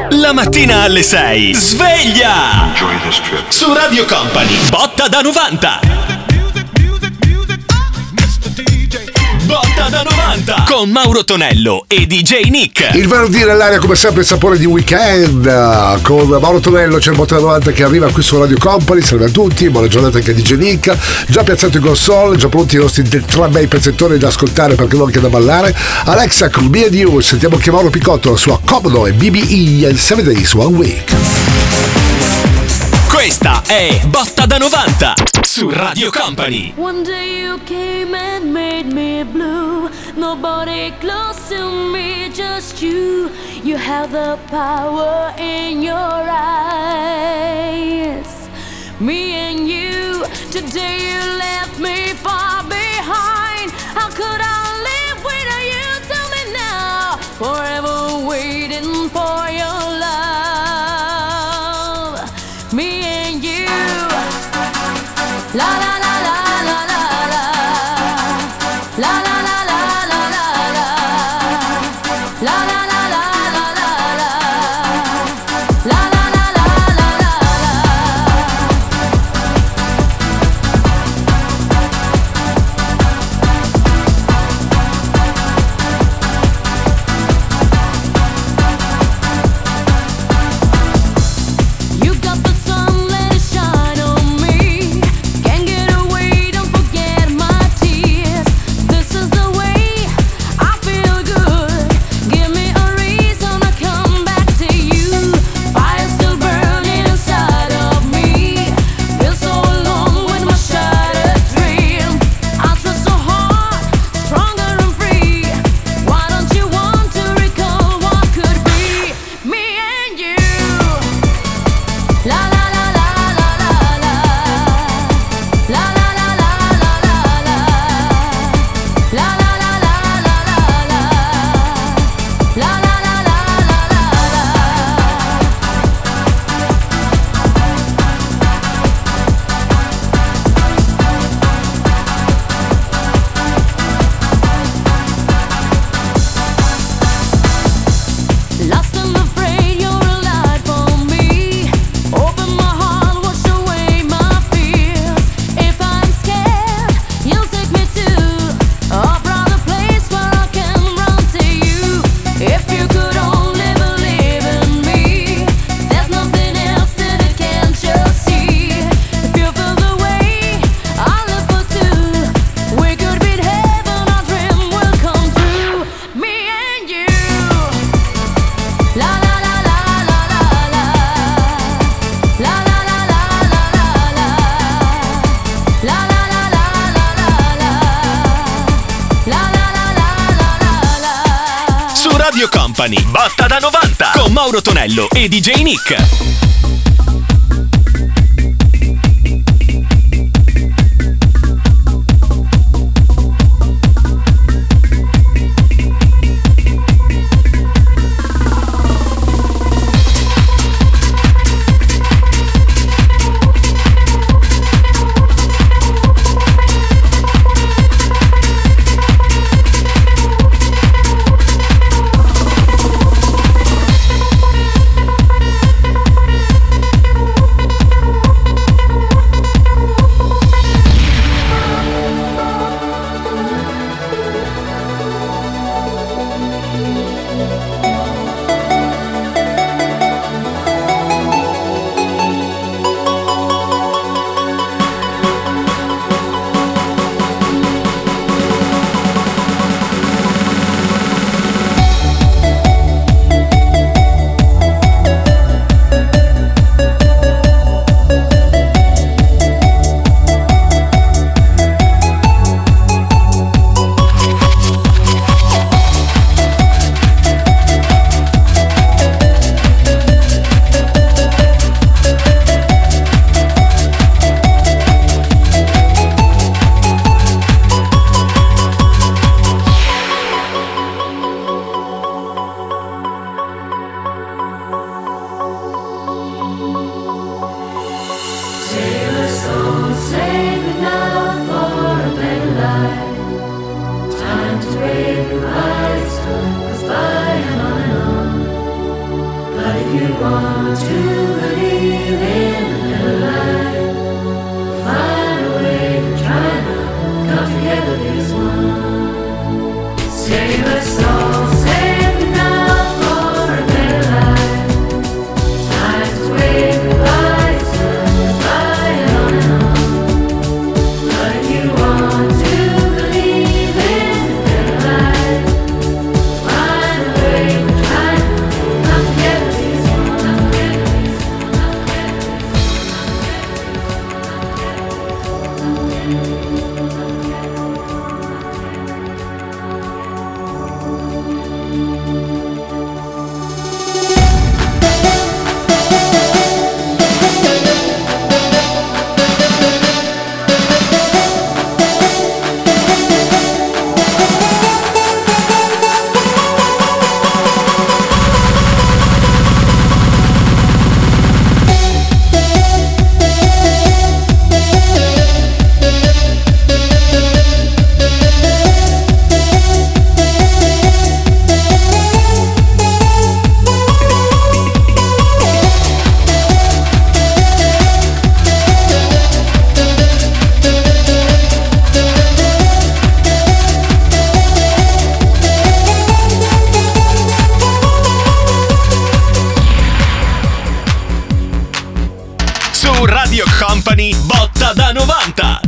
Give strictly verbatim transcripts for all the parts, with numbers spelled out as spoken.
La mattina alle sei. Sveglia! Su Radio Company. Botta da novanta. Botta da novanta con Mauro Tonello e D J Nick. Il venerdì nell'aria come sempre il sapore di weekend. Con Mauro Tonello c'è il Botta da novanta che arriva qui su Radio Company. Salve a tutti, buona giornata anche a D J Nick. Già piazzato in console, già pronti i nostri tre bei pezzettoni da ascoltare perché non anche da ballare. Alexa con Me and You, sentiamo che Mauro Picotto la sua Comodo e B B E seven Days One Week. Questa è Botta da novanta su Radio Company. One day you came and made me blue. Nobody close to me, just you. You have the power in your eyes. Me and you, today you left me far behind. How could I live without you? Tell me now. Forever waiting for your love. Me and you. La la la la la la la. La la la la la la la. La la la la la la la. La la la la la la You got the sun, let it shine on me. Can't get away, don't forget my tears. This is the way I feel good. Give me a reason to come back to you. Fire still burning inside of me. Feel so alone with my shattered dream. I try so hard, stronger and free. Why don't you want to recall what could be? Me and you. La la la la la la la. La la la la la la la. La la la la la la la. La la la la la la la. Lost and afraid, you're a light for me. Open my heart, wash away my fears. If I'm scared, you'll take me to a brighter place where I can run to you. If you could only believe in me, there's nothing else that I can't just see. If you feel the way I live for two, we could be in heaven, our dream will come true. Me and you. La la la la la la la. La la la la la la la. La la la la la la la. La la la la la la la. Su Radio Company. Botta da novanta con Mauro Tonello e D J Nick. La Company, botta da novanta.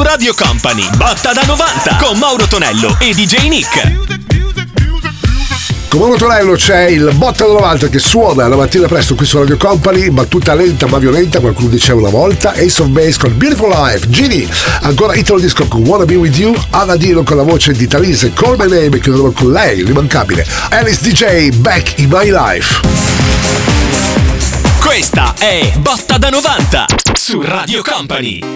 su Radio Company. Botta da novanta con Mauro Tonello e D J Nick. Con Mauro Tonello c'è il Botta da novanta che suona la mattina presto qui su Radio Company, battuta lenta ma violenta, qualcuno diceva una volta. Ace of Base con Beautiful Life, Gini, ancora Italo Disco con Wanna Be With You, Anna Dino con la voce di Talise, Call My Name, e chiudono con lei, l'immancabile Alice D J, Back in My Life. Questa è Botta da novanta su Radio Company.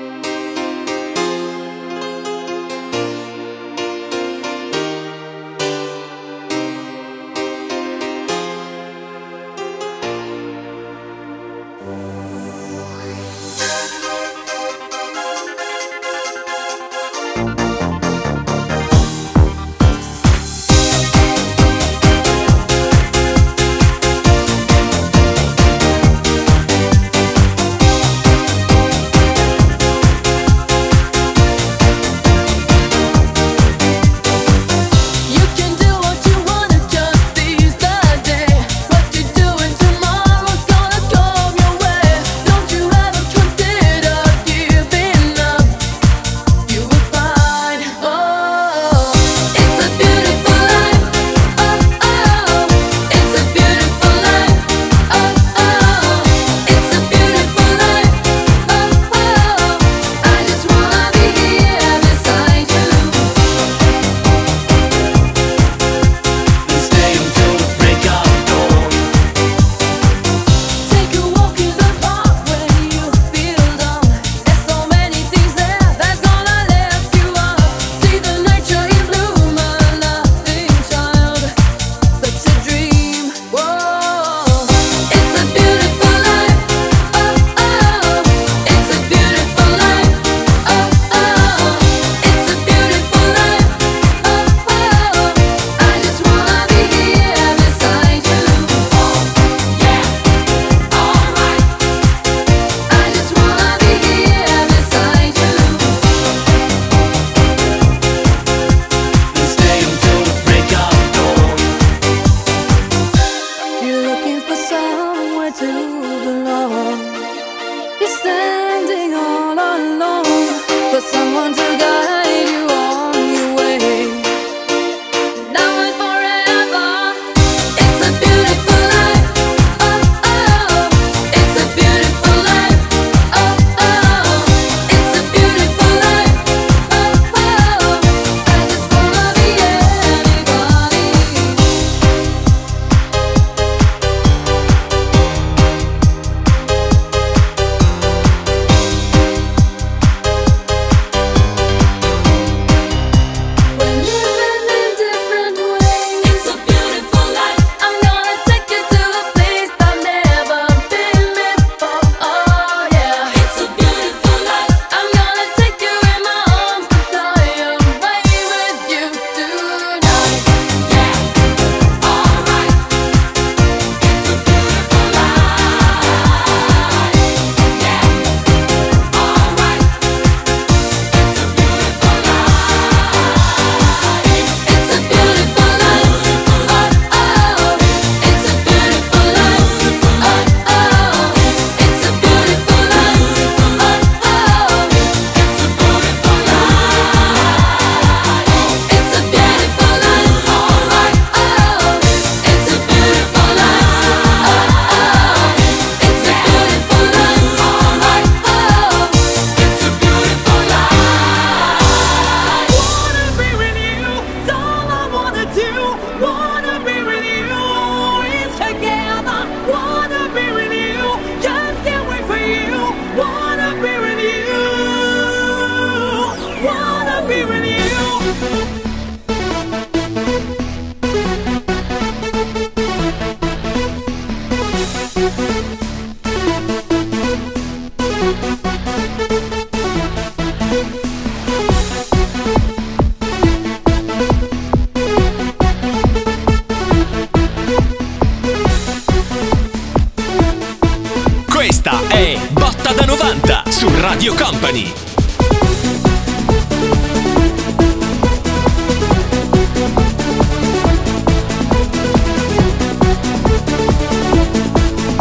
su Radio Company.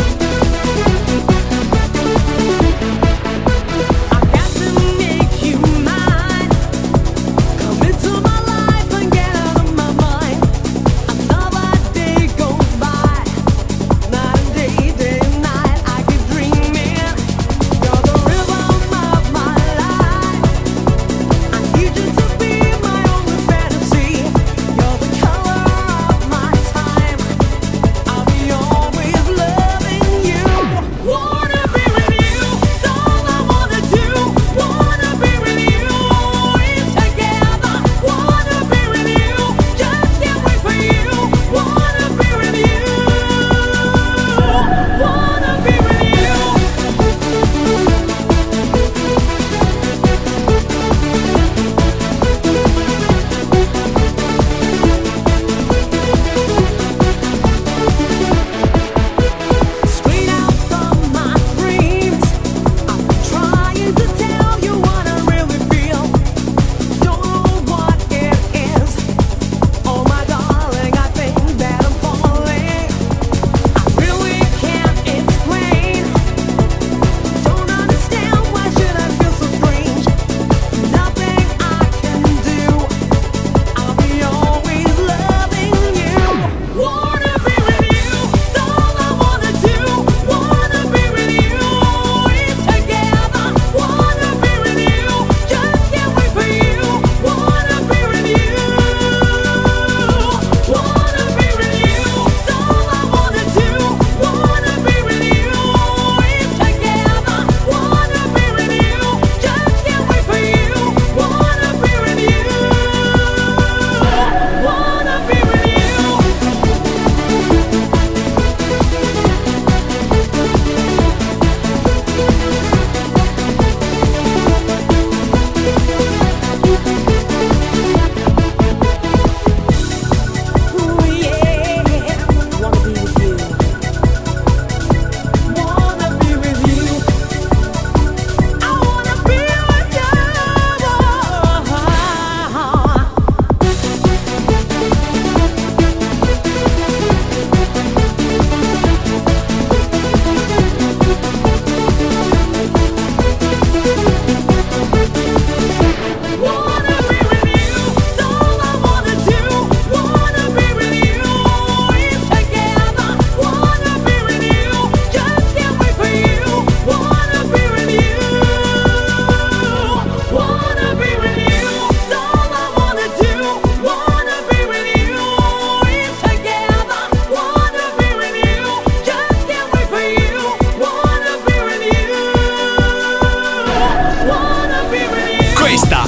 I got to make you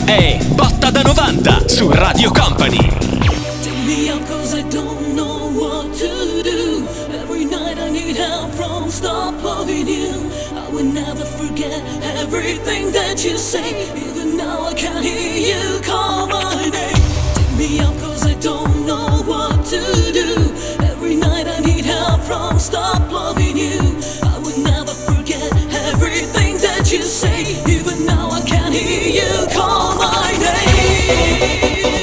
è Botta da novanta su Radio Company. Take me out 'cause I don't know what to do. Every night I need help from stop loving you. I will never forget everything that you say. Even now I can't hear you call my name. Take me out 'cause I don't know what to do. Every night I need help from stop loving you. I will never forget everything that you say. Even now I can't hear you call my name.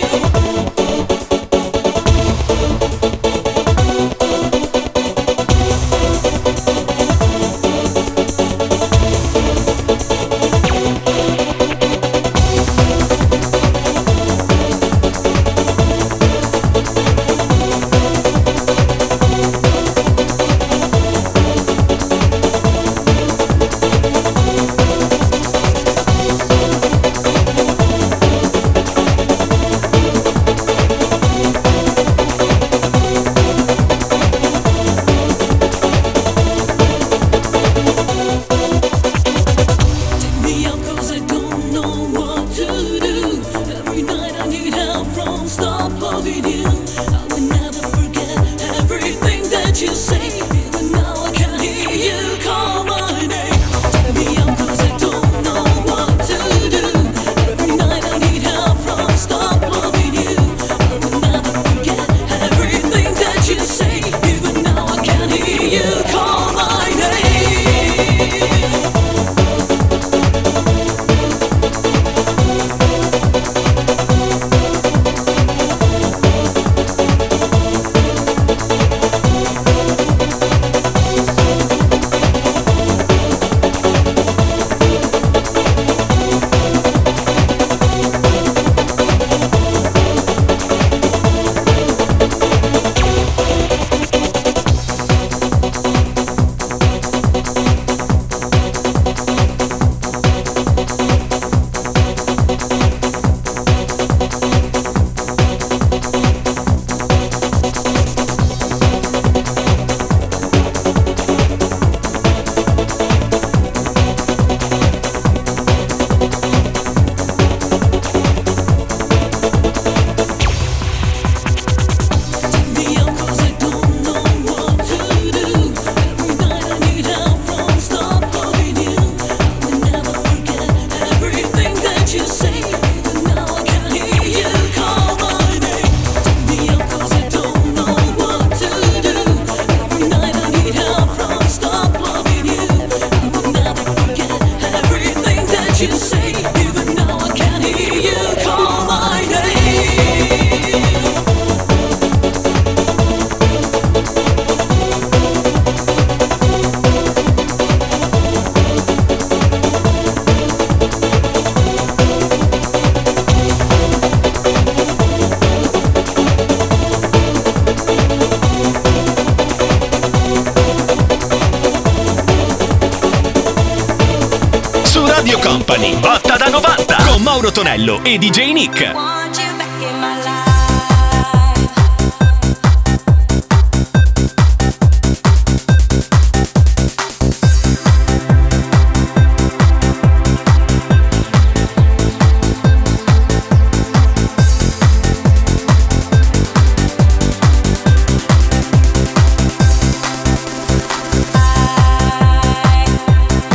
Radio Company, Botta da novanta con Mauro Tonello e D J Nick. Want you back in my life.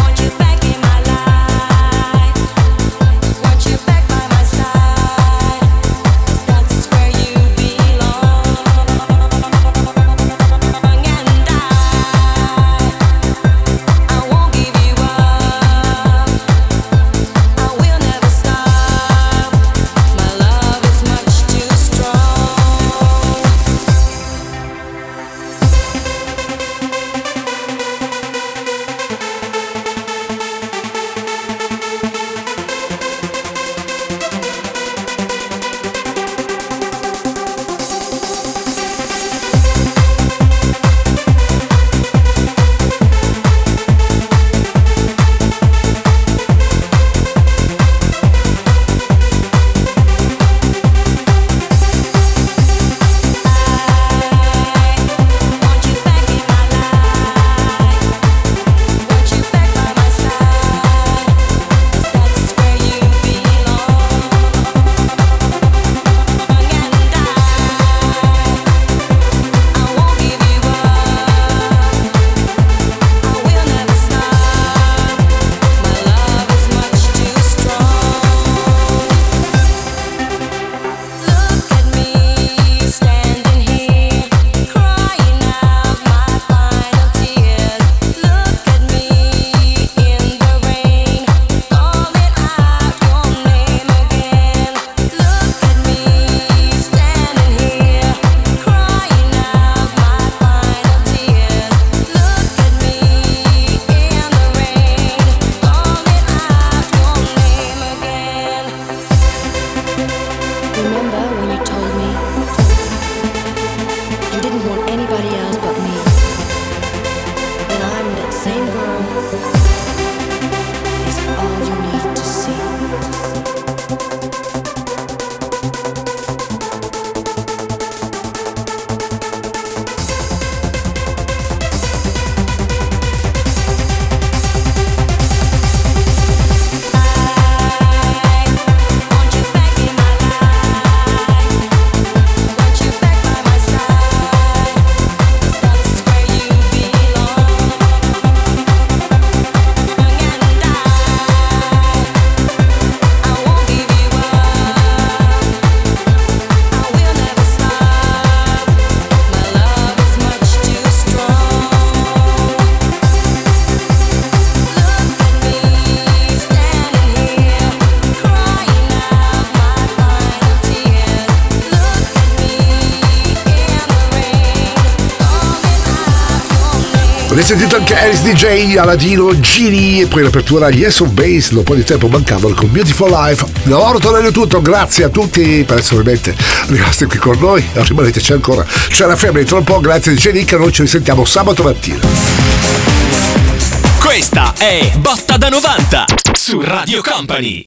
Want you back by my side. Avete sentito anche Alice D J, Aladino, Gini e poi l'apertura agli Yes of Base, un po' di tempo mancavano con Beautiful Life. Da ora Tonello è tutto, grazie a tutti per essere ovviamente rimasti qui con noi, rimaneteci ancora. C'è la Family tra un po', grazie di Genica, noi ci risentiamo sabato mattina. Questa è Botta da novanta su Radio Company.